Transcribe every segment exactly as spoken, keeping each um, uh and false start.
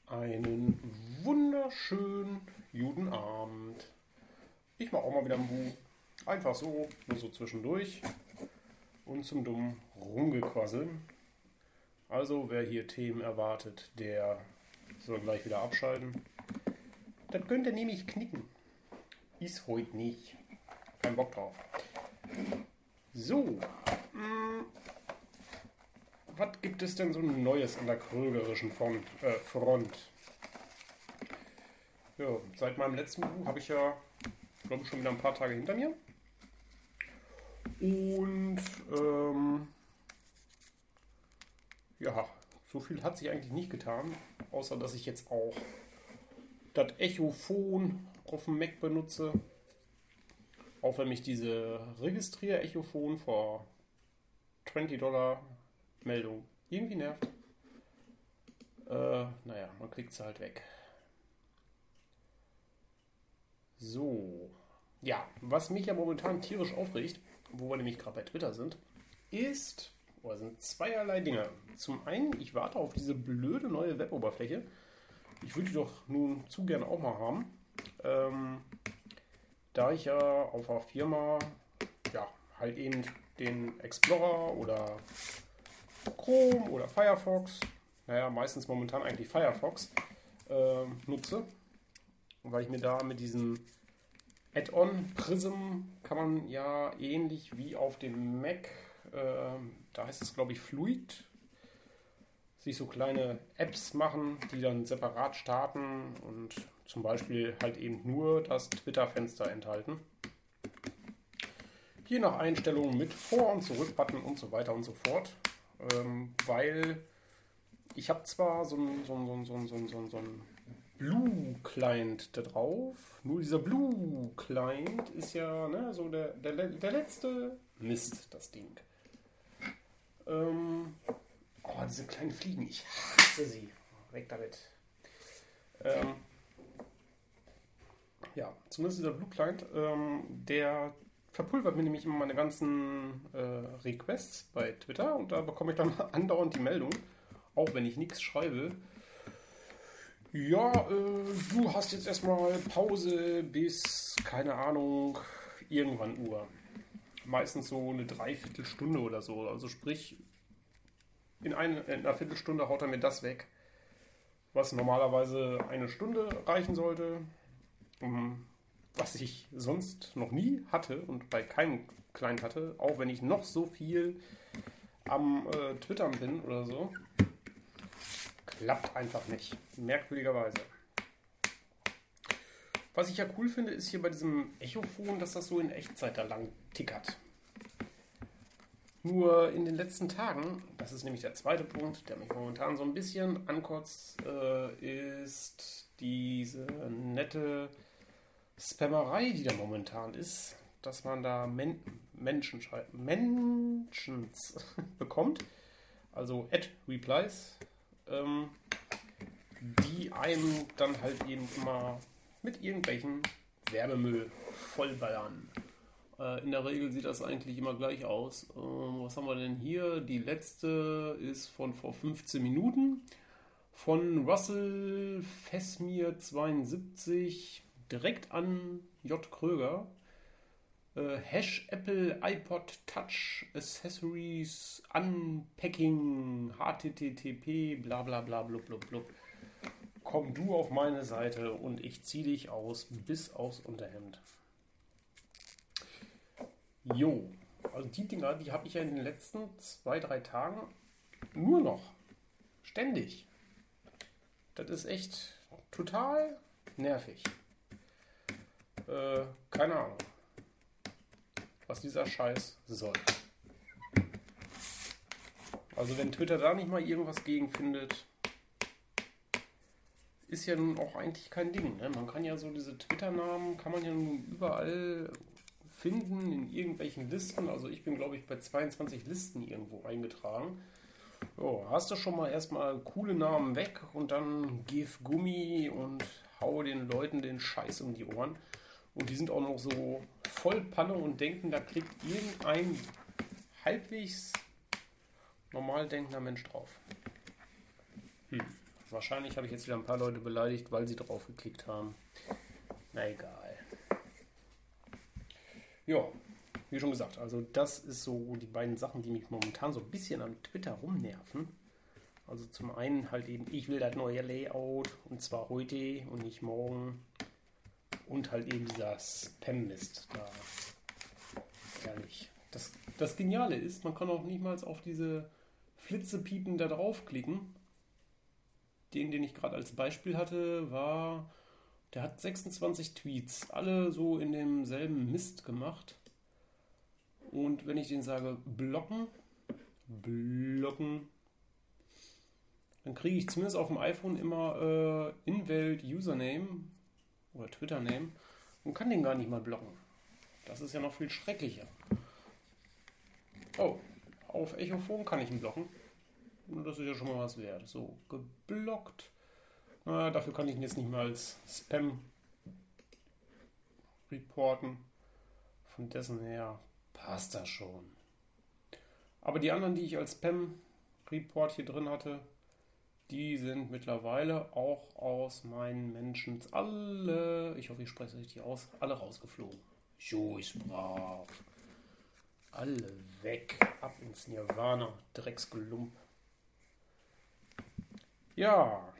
Einen wunderschönen guten Abend. Ich mache auch mal wieder ein Buch. Einfach so, nur so zwischendurch. Und zum dummen Rumgequasseln. Also wer hier Themen erwartet, der soll gleich wieder abschalten. Das könnte nämlich knicken. Ist heute nicht. Kein Bock drauf. So. Mh, was gibt es denn so Neues an der krögerischen Front? Äh, Front? Ja, seit meinem letzten Buch habe ich ja, glaube ich, schon wieder ein paar Tage hinter mir. Und ähm, ja, so viel hat sich eigentlich nicht getan, außer dass ich jetzt auch das Echophon auf dem Mac benutze. Auch wenn mich diese Registrier-Echophon vor zwanzig Dollar Meldung irgendwie nervt. Äh, naja, man klickt sie halt weg. So. Ja, was mich ja momentan tierisch aufregt, wo wir nämlich gerade bei Twitter sind, ist, oder sind zweierlei Dinge. Zum einen, ich warte auf diese blöde neue Web-Oberfläche. Ich würde die doch nun zu gerne auch mal haben. Ähm, da ich ja auf einer Firma, ja, halt eben den Explorer oder Chrome oder Firefox, naja, meistens momentan eigentlich Firefox, äh, nutze. Weil ich mir da mit diesem Add-on Prism kann man ja ähnlich wie auf dem Mac, äh, da heißt es glaube ich Fluid, sich so kleine Apps machen, die dann separat starten und zum Beispiel halt eben nur das Twitter-Fenster enthalten. Je nach Einstellungen mit Vor- und Zurück-Button und so weiter und so fort. Ähm, weil ich habe zwar so ein, so ein, so ein, so ein, so ein, so ein Blue-Client da drauf, nur dieser Blue-Client ist ja ne, so der, der, der letzte Mist, das Ding. Ähm, oh, diese kleinen Fliegen, ich hasse sie. Weg damit. Ähm, ja, zumindest dieser Blue-Client, ähm, der verpulvert mir nämlich immer meine ganzen äh, Requests bei Twitter und da bekomme ich dann andauernd die Meldung, auch wenn ich nichts schreibe. Ja, äh, du hast jetzt erstmal Pause bis, keine Ahnung, irgendwann Uhr. Meistens so eine Dreiviertelstunde oder so. Also sprich, in, eine, in einer Viertelstunde haut er mir das weg, was normalerweise eine Stunde reichen sollte. Um, was ich sonst noch nie hatte und bei keinem Client hatte, auch wenn ich noch so viel am äh, Twittern bin oder so, klappt einfach nicht. Merkwürdigerweise. Was ich ja cool finde, ist hier bei diesem Echophon, dass das so in Echtzeit da lang tickert. Nur in den letzten Tagen, das ist nämlich der zweite Punkt, der mich momentan so ein bisschen ankotzt, äh, ist diese nette Spammerei, die da momentan ist, dass man da Men- Menschen schreibt, Mentions bekommt, also Ad-Replies, ähm, die einem dann halt eben immer mit irgendwelchen Werbemüll vollballern. Äh, in der Regel sieht das eigentlich immer gleich aus. Äh, was haben wir denn hier? Die letzte ist von vor fünfzehn Minuten von Russell Fesmir zweiundsiebzig direkt an J. Kröger. Äh, Hash Apple iPod Touch Accessories Unpacking H T T P bla bla bla blub blub blub. Komm du auf meine Seite und ich zieh dich aus bis aufs Unterhemd. Jo, also die Dinger, die habe ich ja in den letzten zwei, drei Tagen nur noch. Ständig. Das ist echt total nervig. Äh, keine Ahnung, was dieser Scheiß soll. Also wenn Twitter da nicht mal irgendwas gegen findet, ist ja nun auch eigentlich kein Ding. Ne? Man kann ja so diese Twitter-Namen, kann man ja nun überall finden, in irgendwelchen Listen. Also ich bin, glaube ich, bei zweiundzwanzig Listen irgendwo eingetragen. So, hast du schon mal erstmal coole Namen weg und dann gib Gummi und hau den Leuten den Scheiß um die Ohren. Und die sind auch noch so voll Panne und denken, da klickt irgendein halbwegs normal denkender Mensch drauf. Hm. wahrscheinlich habe ich jetzt wieder ein paar Leute beleidigt, weil sie drauf geklickt haben. Na egal. Ja, wie schon gesagt, also das ist so die beiden Sachen, die mich momentan so ein bisschen an Twitter rumnerven. Also zum einen halt eben, ich will das neue Layout und zwar heute und nicht morgen. Und halt eben dieser Spam-Mist da. Ehrlich. Das, das Geniale ist, man kann auch nicht mal auf diese Flitzepiepen da draufklicken. Den, den ich gerade als Beispiel hatte, war, der hat sechsundzwanzig Tweets, alle so in demselben Mist gemacht. Und wenn ich den sage, blocken, blocken, dann kriege ich zumindest auf dem iPhone immer äh, Invalid-Username oder Twitter-Name und kann den gar nicht mal blocken. Das ist ja noch viel schrecklicher. Oh, auf Echophon kann ich ihn blocken. Und das ist ja schon mal was wert. So, geblockt. Na, dafür kann ich ihn jetzt nicht mehr als Spam reporten. Von dessen her passt das schon. Aber die anderen, die ich als Spam-Report hier drin hatte, die sind mittlerweile auch aus meinen Menschen alle, ich hoffe, ich spreche es richtig aus, alle rausgeflogen. Jo, ist brav. Alle weg. Ab ins Nirvana. Drecksgelump. Ja.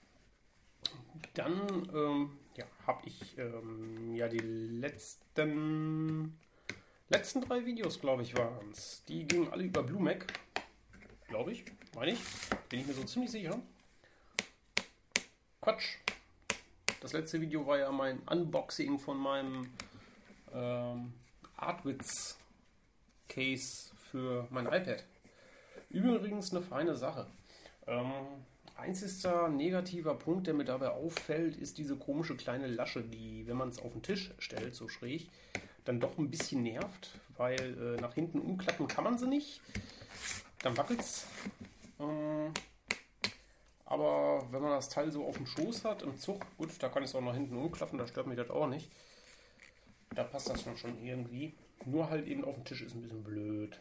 Dann ähm, ja, habe ich ähm, ja die letzten letzten drei Videos, glaube ich, waren es. Die gingen alle über BlueMac. Glaube ich. Meine ich. Bin ich mir so ziemlich sicher. Quatsch. Das letzte Video war ja mein Unboxing von meinem ähm, Artwitz Case für mein iPad. Übrigens eine feine Sache. Ähm, einzigster negativer Punkt, der mir dabei auffällt, ist diese komische kleine Lasche, die, wenn man es auf den Tisch stellt, so schräg, dann doch ein bisschen nervt, weil äh, nach hinten umklappen kann man sie nicht. Dann wackelt es. Ähm, aber wenn man das Teil so auf dem Schoß hat, im Zug, gut, da kann ich es auch nach hinten umklappen, da stört mich das auch nicht. Da passt das schon, schon irgendwie. Nur halt eben auf dem Tisch ist ein bisschen blöd.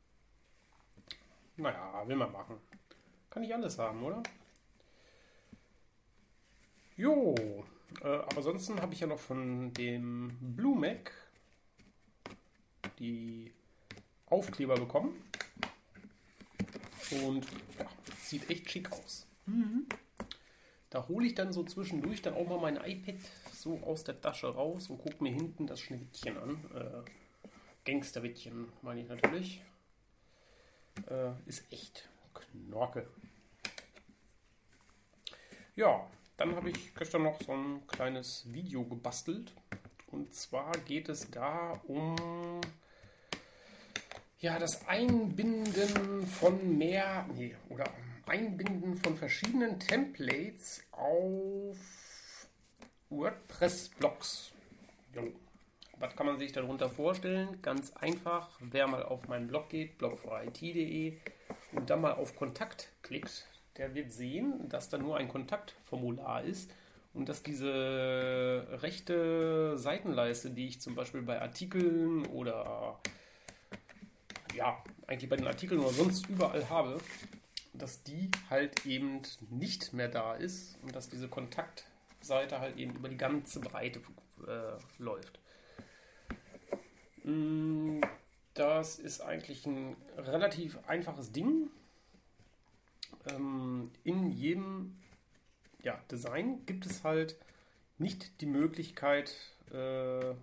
Naja, will man machen. Kann ich alles haben, oder? Jo, äh, aber ansonsten habe ich ja noch von dem BlueMac die Aufkleber bekommen. Und ja, sieht echt schick aus. Mhm. Da hole ich dann so zwischendurch dann auch mal mein iPad so aus der Tasche raus und gucke mir hinten das Schneewittchen an. Äh, Gangsterwittchen meine ich natürlich. Äh, ist echt Knorke. Ja, dann habe ich gestern noch so ein kleines Video gebastelt. Und zwar geht es da um ja, das Einbinden von mehr, nee, oder Einbinden von verschiedenen Templates auf WordPress-Blogs. Was kann man sich darunter vorstellen? Ganz einfach, wer mal auf meinen Blog geht, blog for I T punkt de, und dann mal auf Kontakt klickt, der wird sehen, dass da nur ein Kontaktformular ist und dass diese rechte Seitenleiste, die ich zum Beispiel bei Artikeln oder ja, eigentlich bei den Artikeln oder sonst überall habe, dass die halt eben nicht mehr da ist und dass diese Kontaktseite halt eben über die ganze Breite äh, läuft. Das ist eigentlich ein relativ einfaches Ding. Ähm, in jedem ja, Design gibt es halt nicht die Möglichkeit, äh,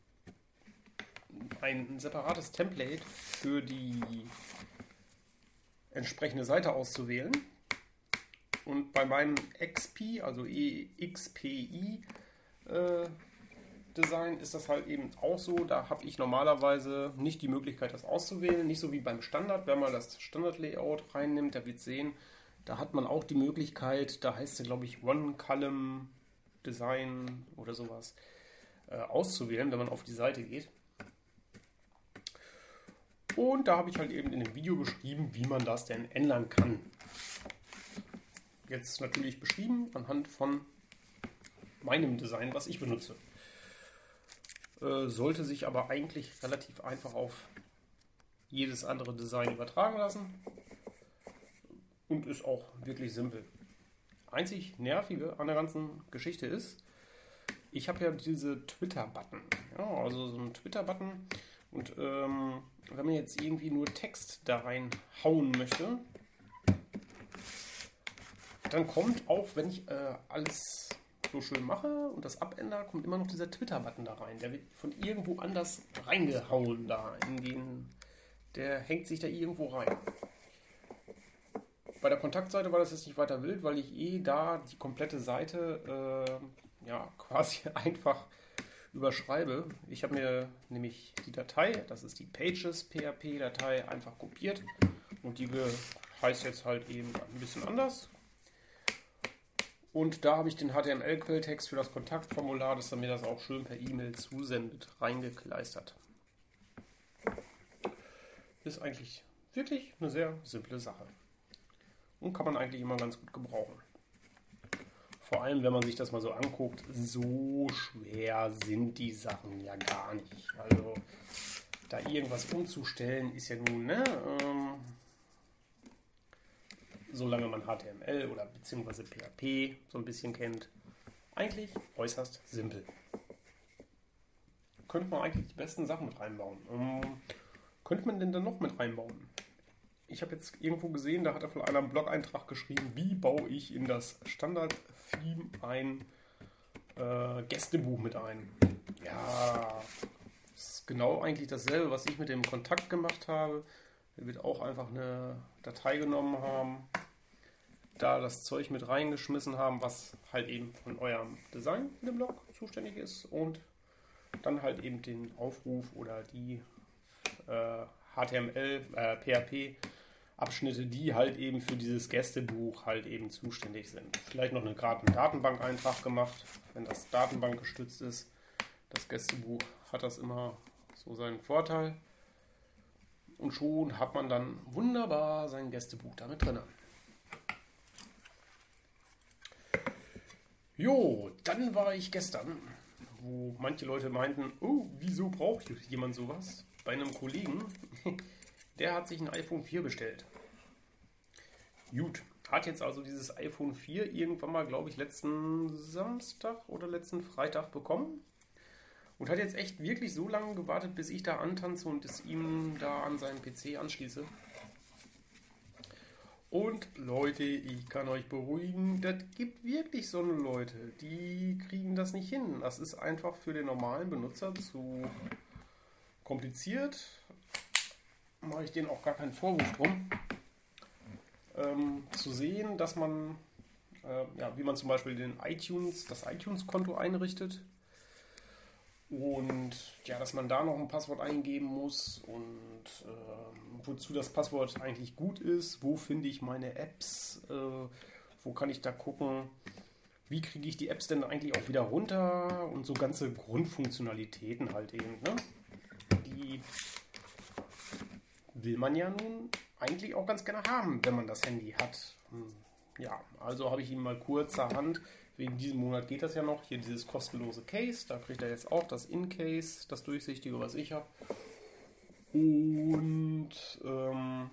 ein separates Template für die entsprechende Seite auszuwählen. Und bei meinem X P, also E X P I äh, Design ist das halt eben auch so. Da habe ich normalerweise nicht die Möglichkeit, das auszuwählen. Nicht so wie beim Standard. Wenn man das Standard-Layout reinnimmt, da wird sehen, da hat man auch die Möglichkeit, da heißt es, glaube ich, One-Column-Design oder sowas, äh, auszuwählen, wenn man auf die Seite geht. Und da habe ich halt eben in dem Video beschrieben, wie man das denn ändern kann. Jetzt natürlich beschrieben anhand von meinem Design, was ich benutze. Äh, sollte sich aber eigentlich relativ einfach auf jedes andere Design übertragen lassen. Und ist auch wirklich simpel. einzig Nervige an der ganzen Geschichte ist, ich habe ja diese Twitter-Button. Ja, also so einen Twitter-Button. Und ähm, wenn man jetzt irgendwie nur Text da reinhauen möchte, dann kommt auch, wenn ich äh, alles so schön mache und das abändere, kommt immer noch dieser Twitter-Button da rein. Der wird von irgendwo anders reingehauen da. In den, der hängt sich da irgendwo rein. Bei der Kontaktseite war das jetzt nicht weiter wild, weil ich eh da die komplette Seite äh, ja, quasi einfach überschreibe. Ich habe mir nämlich die Datei, das ist die Pages-P H P-Datei, einfach kopiert und die heißt jetzt halt eben ein bisschen anders. Und da habe ich den H T M L-Quelltext für das Kontaktformular, dass er mir das auch schön per E-Mail zusendet, reingekleistert. Ist eigentlich wirklich eine sehr simple Sache. Und kann man eigentlich immer ganz gut gebrauchen. Vor allem, wenn man sich das mal so anguckt, so schwer sind die Sachen ja gar nicht. Also, da irgendwas umzustellen, ist ja nun, ne, ähm, solange man H T M L oder beziehungsweise P H P so ein bisschen kennt, eigentlich äußerst simpel. Könnte man eigentlich die besten Sachen mit reinbauen. Ähm, könnte man denn dann noch mit reinbauen? Ich habe jetzt irgendwo gesehen, da hat er von einer Blog-Eintrag geschrieben, wie baue ich in das Standard-Theme ein äh, Gästebuch mit ein. Ja, das ist genau eigentlich dasselbe, was ich mit dem Kontakt gemacht habe. Er wird auch einfach eine Datei genommen haben, da das Zeug mit reingeschmissen haben, was halt eben von eurem Design in dem Blog zuständig ist und dann halt eben den Aufruf oder die äh, H T M L, äh, P H P Abschnitte, die halt eben für dieses Gästebuch halt eben zuständig sind. Vielleicht noch eine, gerade einen Datenbankeintrag gemacht, wenn das Datenbank gestützt ist. Das Gästebuch hat das immer so seinen Vorteil. Und schon hat man dann wunderbar sein Gästebuch damit drin. Jo, dann war ich gestern, wo manche Leute meinten, oh, wieso braucht jemand sowas? Bei einem Kollegen, der hat sich ein iPhone vier bestellt. Gut, hat jetzt also dieses iPhone vier irgendwann mal, glaube ich, letzten Samstag oder letzten Freitag bekommen. Und hat jetzt echt wirklich so lange gewartet, bis ich da antanze und es ihm da an seinen P C anschließe. Und Leute, ich kann euch beruhigen, das gibt wirklich so eine Leute, die kriegen das nicht hin. Das ist einfach für den normalen Benutzer zu kompliziert. Mache ich denen auch gar keinen Vorwurf drum. Ähm, zu sehen, dass man, äh, ja, wie man zum Beispiel den iTunes, das iTunes-Konto einrichtet. Und ja, dass man da noch ein Passwort eingeben muss und äh, wozu das Passwort eigentlich gut ist, wo finde ich meine Apps, äh, wo kann ich da gucken, wie kriege ich die Apps denn eigentlich auch wieder runter und so ganze Grundfunktionalitäten halt eben. Ne? Die will man ja nun eigentlich auch ganz gerne haben, wenn man das Handy hat. Ja, also habe ich ihm mal kurzerhand, wegen diesem Monat geht das ja noch, hier dieses kostenlose Case, da kriegt er jetzt auch das In-Case, das durchsichtige, was ich habe. Und ähm,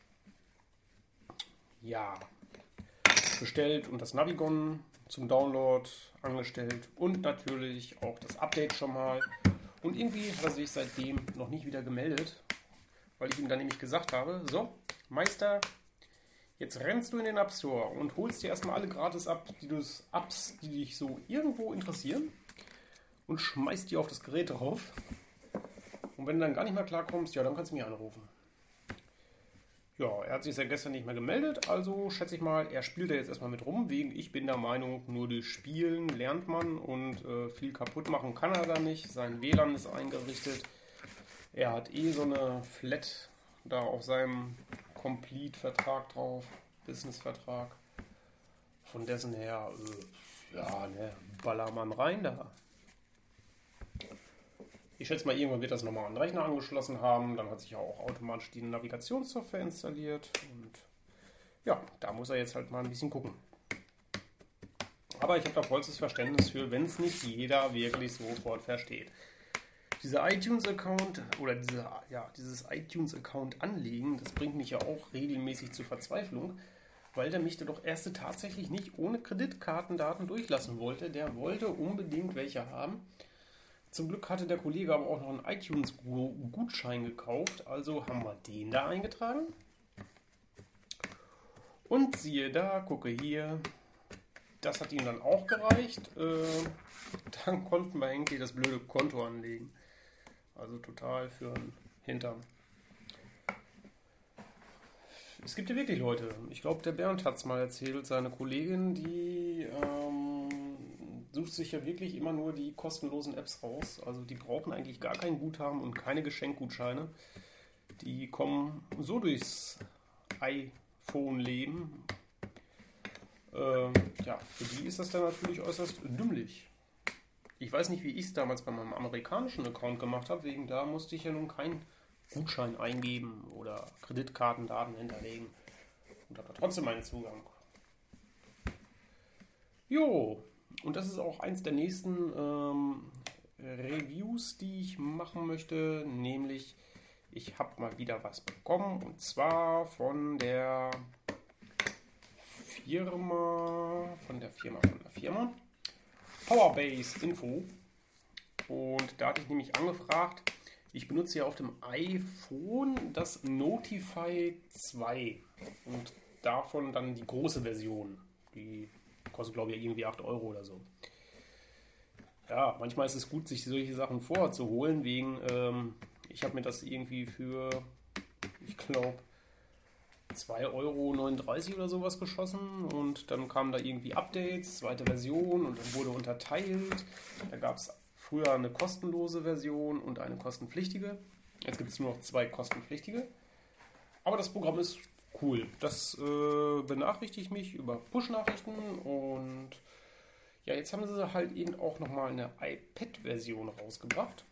ja, bestellt und das Navigon zum Download angestellt und natürlich auch das Update schon mal. Und irgendwie hat er sich seitdem noch nicht wieder gemeldet, weil ich ihm dann nämlich gesagt habe, so, Meister, jetzt rennst du in den App Store und holst dir erstmal alle gratis ab, die du Apps, die dich so irgendwo interessieren und schmeißt die auf das Gerät drauf. Und wenn du dann gar nicht mehr klarkommst, ja, dann kannst du mich anrufen. Ja, er hat sich ja gestern nicht mehr gemeldet, also schätze ich mal, er spielt da jetzt erstmal mit rum, wegen ich bin der Meinung, nur durch Spielen lernt man und äh, viel kaputt machen kann er da nicht. Sein W L A N ist eingerichtet. Er hat eh so eine Flat da auf seinem Complete-Vertrag drauf, Business-Vertrag. Von dessen her, äh, ja, ne, baller man rein da. Ich schätze mal, irgendwann wird das nochmal an den Rechner angeschlossen haben. Dann hat sich ja auch automatisch die Navigationssoftware installiert. Und ja, da muss er jetzt halt mal ein bisschen gucken. Aber ich habe da vollstes Verständnis für, wenn es nicht jeder wirklich sofort versteht. Dieser iTunes-Account oder diese, ja, dieses iTunes-Account anlegen, das bringt mich ja auch regelmäßig zur Verzweiflung, weil der mich da doch erste tatsächlich nicht ohne Kreditkartendaten durchlassen wollte. Der wollte unbedingt welche haben. Zum Glück hatte der Kollege aber auch noch einen iTunes-Gutschein gekauft, also haben wir den da eingetragen. Und siehe da, gucke hier, das hat ihm dann auch gereicht. Äh, dann konnten wir irgendwie das blöde Konto anlegen. Also total für den Hintern. Es gibt ja wirklich Leute, ich glaube der Bernd hat es mal erzählt, seine Kollegin, die ähm, sucht sich ja wirklich immer nur die kostenlosen Apps raus. Also die brauchen eigentlich gar kein Guthaben und keine Geschenkgutscheine. Die kommen so durchs iPhone-Leben. Ähm, ja, für die ist das dann natürlich äußerst dümmlich. Ich weiß nicht, wie ich es damals bei meinem amerikanischen Account gemacht habe, wegen da musste ich ja nun keinen Gutschein eingeben oder Kreditkartendaten hinterlegen und habe trotzdem meinen Zugang. Jo, und das ist auch eins der nächsten ähm, Reviews, die ich machen möchte, nämlich ich habe mal wieder was bekommen und zwar von der Firma, von der Firma, von der Firma Powerbase Info. Und da hatte ich nämlich angefragt, ich benutze ja auf dem iPhone das Notify zwei und davon dann die große Version. Die kostet, glaube ich, irgendwie acht Euro oder so. Ja, manchmal ist es gut, sich solche Sachen vorher zu holen, wegen, ähm, ich habe mir das irgendwie für, ich glaube, zwei Euro neununddreißig oder sowas geschossen und dann kamen da irgendwie Updates, zweite Version und dann wurde unterteilt. Da gab es früher eine kostenlose Version und eine kostenpflichtige. Jetzt gibt es nur noch zwei kostenpflichtige. Aber das Programm ist cool. Das äh, benachrichtigt mich über Push-Nachrichten und ja, jetzt haben sie halt eben auch nochmal eine iPad-Version rausgebracht.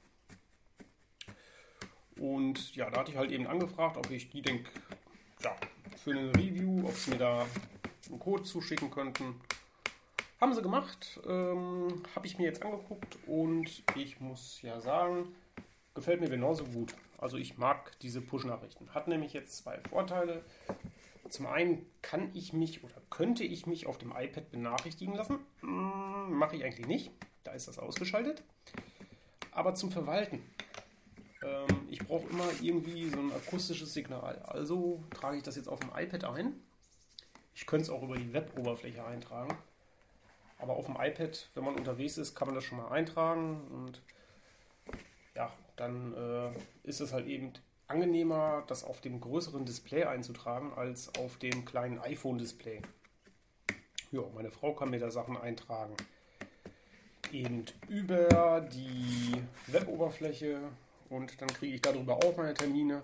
Und ja, da hatte ich halt eben angefragt, ob ich die denke, ja, für eine Review, ob sie mir da einen Code zuschicken könnten. Haben sie gemacht, ähm, habe ich mir jetzt angeguckt und ich muss ja sagen, gefällt mir genauso gut. Also ich mag diese Push-Nachrichten. Hat nämlich jetzt zwei Vorteile. Zum einen kann ich mich oder könnte ich mich auf dem iPad benachrichtigen lassen. Hm, mache ich eigentlich nicht, da ist das ausgeschaltet. Aber zum Verwalten. Ähm, ich brauche immer irgendwie so ein akustisches Signal. Also trage ich das jetzt auf dem iPad ein. Ich könnte es auch über die Web-Oberfläche eintragen. Aber auf dem iPad, wenn man unterwegs ist, kann man das schon mal eintragen. Und ja, dann äh, ist es halt eben angenehmer, das auf dem größeren Display einzutragen, als auf dem kleinen iPhone-Display. Ja, meine Frau kann mir da Sachen eintragen. Eben über die Web-Oberfläche und dann kriege ich darüber auch meine Termine.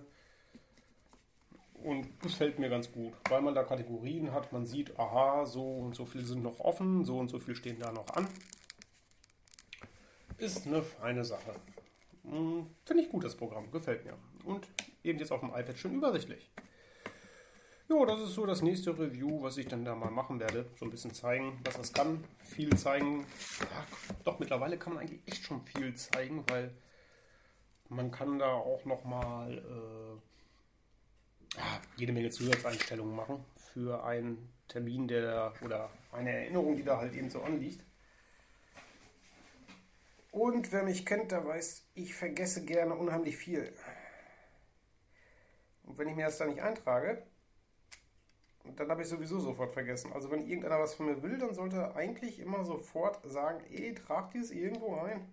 Und das fällt mir ganz gut, weil man da Kategorien hat. Man sieht, aha, so und so viel sind noch offen, so und so viel stehen da noch an. Ist eine feine Sache. Finde ich gut, das Programm. Gefällt mir. Und eben jetzt auf dem iPad schön übersichtlich. Jo, das ist so das nächste Review, was ich dann da mal machen werde. So ein bisschen zeigen, was das kann. Viel zeigen. Ja, doch, mittlerweile kann man eigentlich echt schon viel zeigen, weil man kann da auch nochmal äh, ja, jede Menge Zusatzeinstellungen machen für einen Termin, der oder eine Erinnerung, die da halt eben so anliegt. Und wer mich kennt, der weiß, ich vergesse gerne unheimlich viel. Und wenn ich mir das da nicht eintrage, dann habe ich sowieso sofort vergessen. Also wenn irgendeiner was von mir will, dann sollte er eigentlich immer sofort sagen, ey, trag dies irgendwo ein.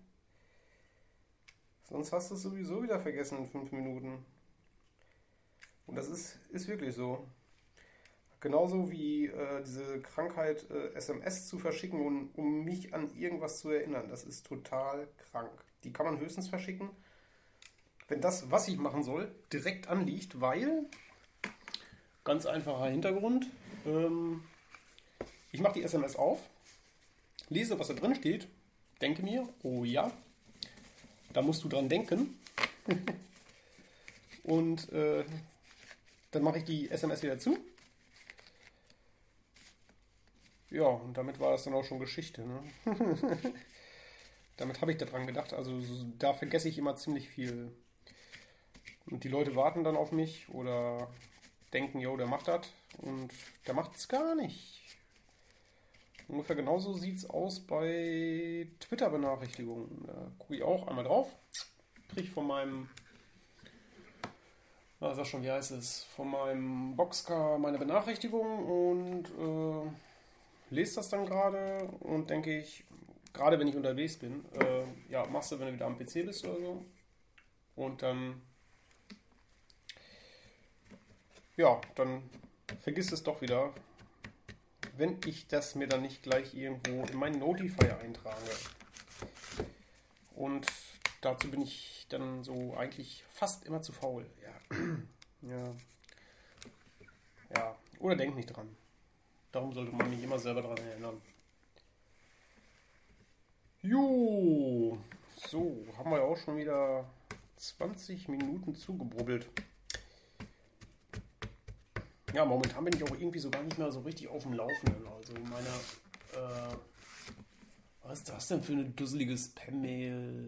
Sonst hast du es sowieso wieder vergessen in fünf Minuten. Und das ist, ist wirklich so. Genauso wie äh, diese Krankheit, äh, S M S zu verschicken, um, um mich an irgendwas zu erinnern. Das ist total krank. Die kann man höchstens verschicken, wenn das, was ich machen soll, direkt anliegt, weil, ganz einfacher Hintergrund, ähm, ich mache die S M S auf, lese, was da drin steht, denke mir, oh ja, da musst du dran denken. Und äh, dann mache ich die S M S wieder zu. Ja, und damit war das dann auch schon Geschichte. Ne? Damit habe ich daran gedacht. Also da vergesse ich immer ziemlich viel. Und die Leute warten dann auf mich oder denken, jo, der macht das und der macht es gar nicht. Ungefähr genauso sieht es aus bei Twitter-Benachrichtigungen. Da gucke ich auch einmal drauf, kriege von meinem, na, sag schon, wie heißt es, von meinem Boxcar meine Benachrichtigung und äh, lese das dann gerade und denke ich, gerade wenn ich unterwegs bin, äh, ja, machst du, wenn du wieder am P C bist oder so. Und dann, ja, dann vergiss es doch wieder, wenn ich das mir dann nicht gleich irgendwo in meinen Notifier eintrage. Und dazu bin ich dann so eigentlich fast immer zu faul. Ja. Ja. Ja. Oder denk nicht dran. Darum sollte man mich immer selber daran erinnern. Jo. So, haben wir ja auch schon wieder zwanzig Minuten zugebrubbelt. Ja, momentan bin ich auch irgendwie so gar nicht mehr so richtig auf dem Laufenden. Also meine, äh, was ist das denn für eine dusselige Spam-Mail?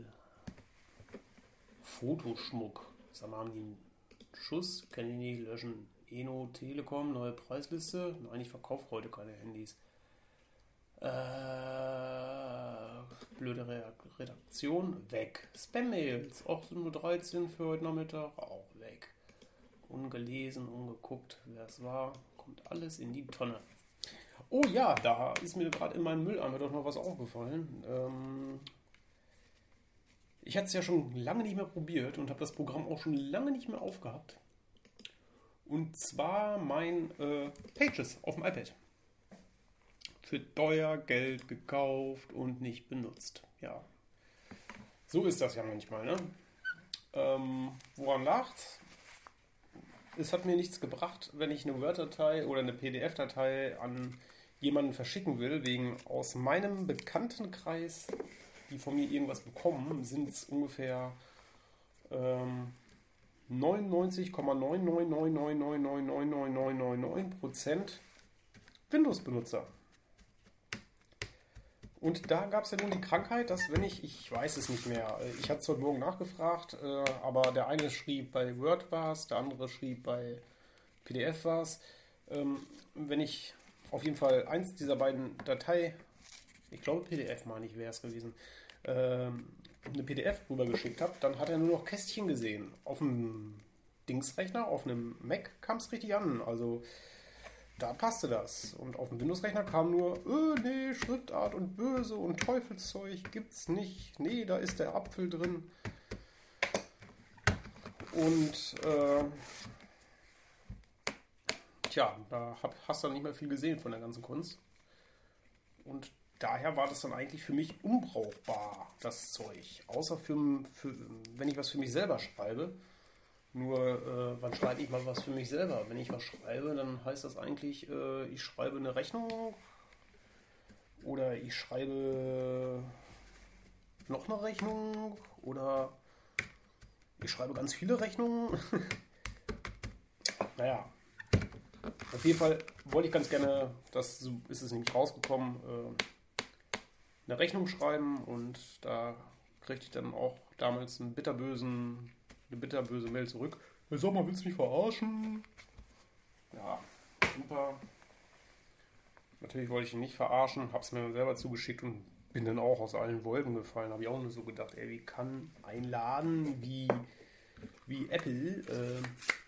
Fotoschmuck. Sag mal, haben die einen Schuss? Kann ich nicht löschen. Eno Telekom, neue Preisliste. Nein, ich verkaufe heute keine Handys. Äh, blöde Redaktion, weg. Spam-Mails, auch nur dreizehn für heute Nachmittag, auch weg. Ungelesen, ungeguckt, wer es war, kommt alles in die Tonne. Oh ja, da ist mir gerade in meinem Mülleimer doch noch was aufgefallen. Ähm, ich hatte es ja schon lange nicht mehr probiert und habe das Programm auch schon lange nicht mehr aufgehabt. Und zwar mein äh, Pages auf dem iPad. Für teuer Geld gekauft und nicht benutzt. Ja, so ist das ja manchmal, ne? Ähm, woran lag's? Es hat mir nichts gebracht, wenn ich eine Word-Datei oder eine P D F-Datei an jemanden verschicken will, wegen aus meinem Bekanntenkreis, die von mir irgendwas bekommen, sind es ungefähr ähm, neunundneunzig Komma neun neun neun neun neun neun neun neun neun neun neun Prozent Windows-Benutzer. Und da gab es ja nun die Krankheit, dass wenn ich, ich weiß es nicht mehr, ich hatte es heute Morgen nachgefragt, äh, aber der eine schrieb bei Word was, der andere schrieb bei P D F was. Ähm, wenn ich auf jeden Fall eins dieser beiden Datei, ich glaube P D F meine ich wäre es gewesen, ähm, eine P D F rübergeschickt habe, dann hat er nur noch Kästchen gesehen. Auf dem Dingsrechner, auf einem Mac kam es richtig an, also da passte das. Und auf dem Windows-Rechner kam nur, äh, nee, Schriftart und böse und Teufelszeug gibt's nicht. Nee, da ist der Apfel drin. Und, äh, tja, da hab, hast du dann nicht mehr viel gesehen von der ganzen Kunst. Und daher war das dann eigentlich für mich unbrauchbar, das Zeug. Außer für, für wenn ich was für mich selber schreibe. Nur, äh, wann schreibe ich mal was für mich selber? Wenn ich was schreibe, dann heißt das eigentlich, äh, ich schreibe eine Rechnung oder ich schreibe noch eine Rechnung oder ich schreibe ganz viele Rechnungen. Naja, auf jeden Fall wollte ich ganz gerne, das so ist es nämlich rausgekommen, äh, eine Rechnung schreiben und da kriegte ich dann auch damals einen bitterbösen eine bitterböse Mail zurück. Hey, sag mal, willst du mich verarschen? Ja, super. Natürlich wollte ich ihn nicht verarschen, hab's mir selber zugeschickt und bin dann auch aus allen Wolken gefallen. Habe ich auch nur so gedacht, ey, wie kann ein Laden wie, wie Apple äh,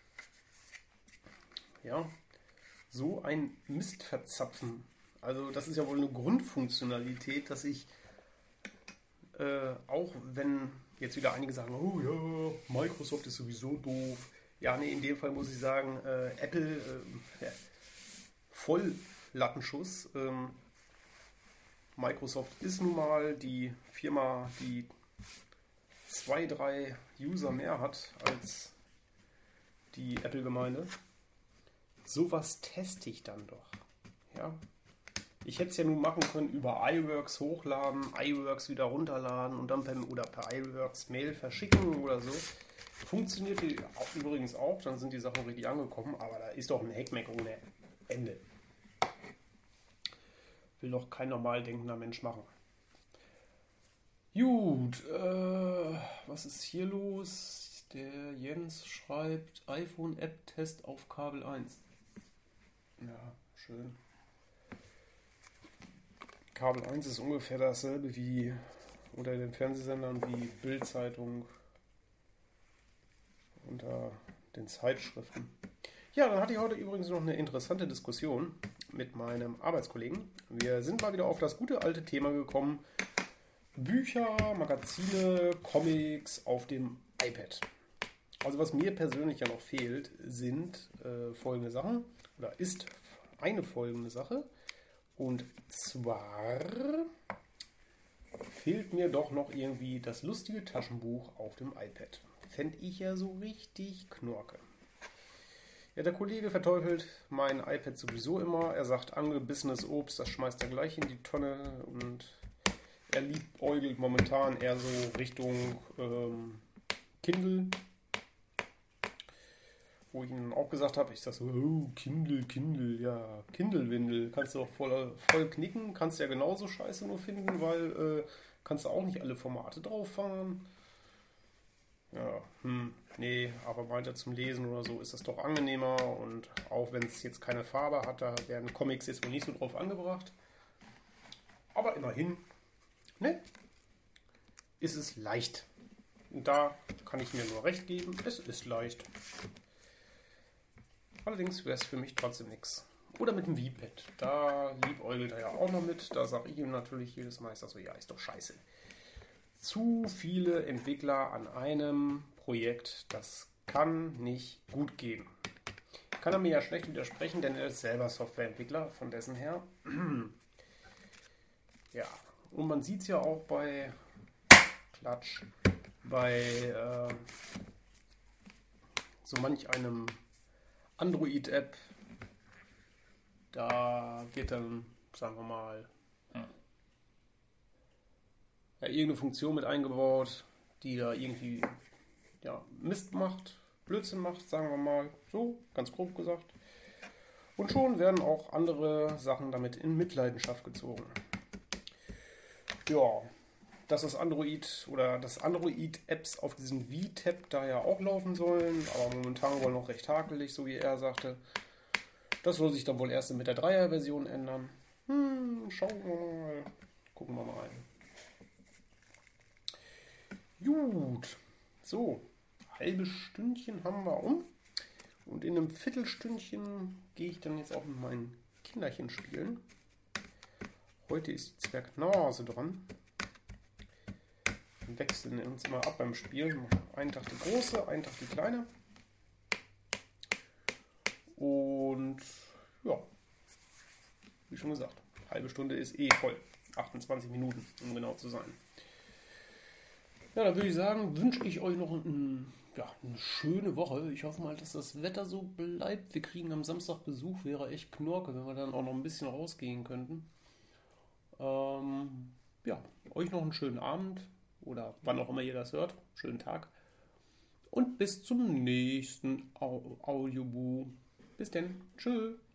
ja, so ein Mist verzapfen? Also das ist ja wohl eine Grundfunktionalität, dass ich äh, auch wenn jetzt wieder einige sagen, oh ja, Microsoft ist sowieso doof. Ja, nee, in dem Fall muss ich sagen, äh, Apple, äh, ja, voll Lattenschuss. Ähm, Microsoft ist nun mal die Firma, die zwei, drei User mehr hat als die Apple-Gemeinde. Sowas teste ich dann doch. Ja. Ich hätte es ja nun machen können, über iWorks hochladen, iWorks wieder runterladen und dann per, oder per iWorks Mail verschicken oder so. Funktioniert die auch, übrigens auch, dann sind die Sachen richtig angekommen, aber da ist doch ein Hackmack ohne Ende. Will doch kein normal denkender Mensch machen. Gut, äh, was ist hier los? Der Jens schreibt iPhone-App-Test auf Kabel eins. Ja, schön. Kabel eins ist ungefähr dasselbe wie unter den Fernsehsendern wie Bild-Zeitung unter den Zeitschriften. Ja, dann hatte ich heute übrigens noch eine interessante Diskussion mit meinem Arbeitskollegen. Wir sind mal wieder auf das gute alte Thema gekommen: Bücher, Magazine, Comics auf dem iPad. Also was mir persönlich ja noch fehlt, sind äh, folgende Sachen, oder ist eine folgende Sache. Und zwar fehlt mir doch noch irgendwie das lustige Taschenbuch auf dem iPad. Fände ich ja so richtig knorke. Ja, der Kollege verteufelt mein iPad sowieso immer. Er sagt, angebissenes Obst, das schmeißt er gleich in die Tonne. Und er liebäugelt momentan eher so Richtung ähm, Kindle. Wo ich ihm auch gesagt habe, ich sage so, oh, Kindle, Kindle, ja, Kindle-Windel, kannst du auch voll, voll knicken, kannst ja genauso scheiße nur finden, weil äh, kannst du auch nicht alle Formate drauf fahren. Ja, hm, nee, aber weiter zum Lesen oder so ist das doch angenehmer, und auch wenn es jetzt keine Farbe hat, da werden Comics jetzt wohl nicht so drauf angebracht. Aber immerhin, ne, ist es leicht. Und da kann ich mir nur recht geben, es ist leicht. Allerdings wäre es für mich trotzdem nichts. Oder mit dem V-Pad. Da liebäugelt er ja auch noch mit. Da sage ich ihm natürlich jedes Mal, ich sage so, ja, ist doch scheiße. Zu viele Entwickler an einem Projekt, das kann nicht gut gehen. Kann er mir ja schlecht widersprechen, denn er ist selber Softwareentwickler, von dessen her. Ja, und man sieht es ja auch bei Klatsch, bei äh, so manch einem Android-App, da wird dann, sagen wir mal, ja, irgendeine Funktion mit eingebaut, die da irgendwie ja, Mist macht, Blödsinn macht, sagen wir mal, so, ganz grob gesagt. Und schon werden auch andere Sachen damit in Mitleidenschaft gezogen. Ja, dass das Android oder das Android-Apps auf diesem V-Tab da ja auch laufen sollen, aber momentan wohl noch recht hakelig, so wie er sagte. Das soll sich dann wohl erst mit der Dreier-Version ändern. Hm, schauen wir mal. Gucken wir mal rein. Gut, so, halbe Stündchen haben wir um. Und in einem Viertelstündchen gehe ich dann jetzt auch mit meinen Kinderchen spielen. Heute ist die Zwergnase dran. Wir wechseln uns immer ab beim Spiel. Einen Tag die große, einen Tag die kleine. Und ja, wie schon gesagt, halbe Stunde ist eh voll. achtundzwanzig Minuten, um genau zu sein. Ja, dann würde ich sagen, wünsche ich euch noch ein, ja, eine schöne Woche. Ich hoffe mal, dass das Wetter so bleibt. Wir kriegen am Samstag Besuch, wäre echt knorke, wenn wir dann auch noch ein bisschen rausgehen könnten. Ähm, ja, euch noch einen schönen Abend oder wann auch immer ihr das hört. Schönen Tag. Und bis zum nächsten Au- Audioboo. Bis denn. Tschö.